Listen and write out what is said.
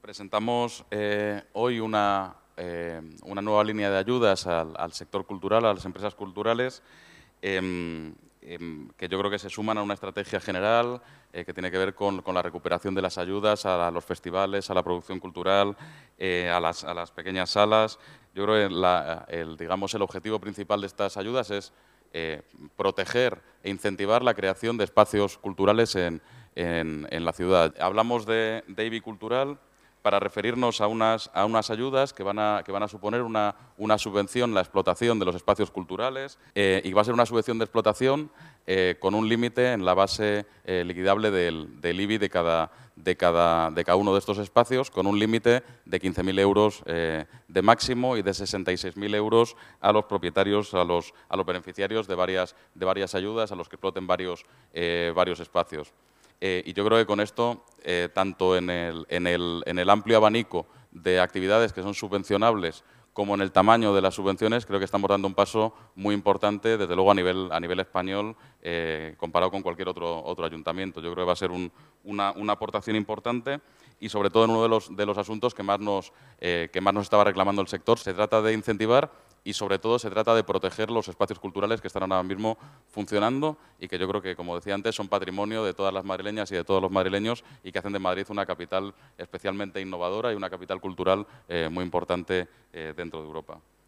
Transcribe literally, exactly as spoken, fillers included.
Presentamos eh, hoy una, eh, una nueva línea de ayudas al, al sector cultural, a las empresas culturales, eh, eh, que yo creo que se suman a una estrategia general eh, que tiene que ver con, con la recuperación de las ayudas a, a los festivales, a la producción cultural, eh, a, las, a las pequeñas salas. Yo creo que la, el, digamos, el objetivo principal de estas ayudas es eh, proteger e incentivar la creación de espacios culturales en, en, en la ciudad. Hablamos de, de I B I cultural para referirnos a unas, a unas ayudas que van a, que van a suponer una, una subvención, la explotación de los espacios culturales, eh, y va a ser una subvención de explotación eh, con un límite en la base eh, liquidable del, del I B I de cada, de, cada, de cada uno de estos espacios, con un límite de quince mil euros eh, de máximo y de sesenta y seis mil euros a los propietarios, a los, a los beneficiarios de varias, de varias ayudas, a los que exploten varios, eh, varios espacios. Eh, y yo creo que con esto, eh, tanto en el, en, el, en el amplio abanico de actividades que son subvencionables como en el tamaño de las subvenciones, creo que estamos dando un paso muy importante, desde luego a nivel, a nivel español, eh, comparado con cualquier otro, otro ayuntamiento. Yo creo que va a ser un, una, una aportación importante y, sobre todo, en uno de los, de los asuntos que más, nos, eh, que más nos estaba reclamando el sector. Se trata de incentivar y, sobre todo, se trata de proteger los espacios culturales que están ahora mismo funcionando y que yo creo que, como decía antes, son patrimonio de todas las madrileñas y de todos los madrileños y que hacen de Madrid una capital especialmente innovadora y una capital cultural eh, muy importante eh, dentro de Europa.